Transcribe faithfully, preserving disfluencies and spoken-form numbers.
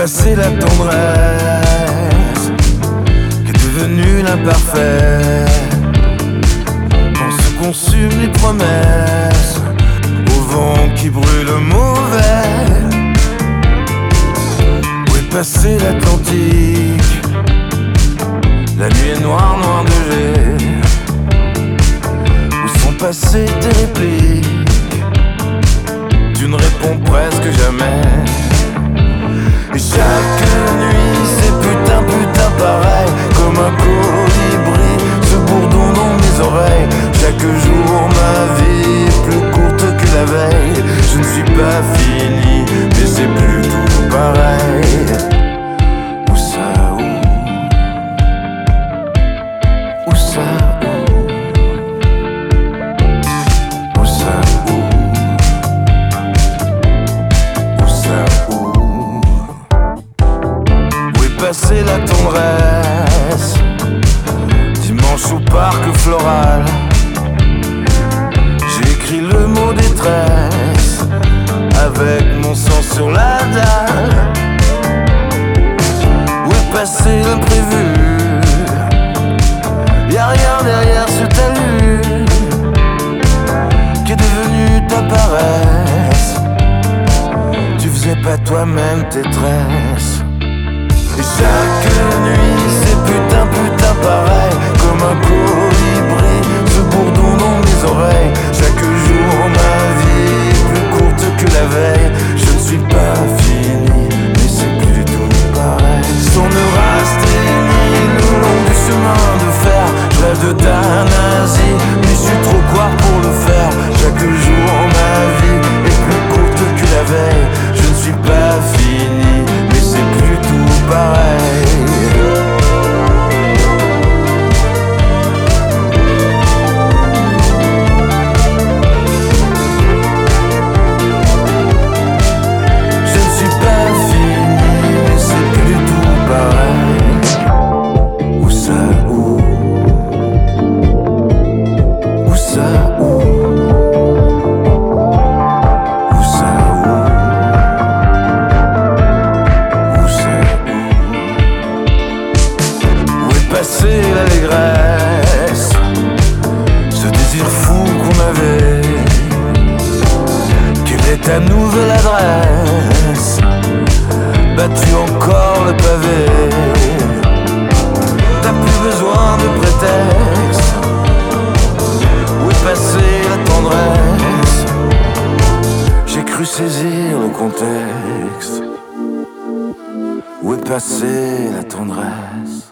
passé la tendresse qui est devenue l'imparfait? Quand se consument les promesses au vent qui brûle le mauvais. Où est passé l'Atlantique? La nuit est noire, noire de jet. Où sont passées tes répliques? Tu ne réponds presque jamais. Et chaque nuit c'est putain, putain pareil. Comme un colibri, ce bourdon dans mes oreilles. Chaque jour ma vie est plus courte que la veille. Je ne suis pas fini, mais c'est plus tout pareil. Où ça, où? Où ça, où? Où ça, où? Où ça, où? Où est passée la tendresse? Dimanche au parc floral, j'ai écrit le mot détresse avec mon sang sur la dalle. Où est passé l'imprévu? Y'a rien derrière ce talus qui est devenu ta paresse. Tu faisais pas toi-même tes tresses. Et chaque nuit c'est putain, putain pareil. Comme un colibri, ce bourdon dans mes oreilles. Chaque jour ma vie est plus courte que la veille. Je ne suis pas fini, mais c'est plus tout pareil. Sans ne rester ni le long du chemin de fer. Je rêve d'euthanasie, mais je suis trop quoi pour le faire. Chaque jour ma vie est plus courte que la veille. Je ne suis pas fini, mais c'est plus tout pareil. Passer l'allégresse, ce désir fou qu'on avait. Quelle est ta nouvelle adresse? Bats-tu encore le pavé? T'as plus besoin de prétexte. Où est passée la tendresse? J'ai cru saisir le contexte. Où est passée la tendresse?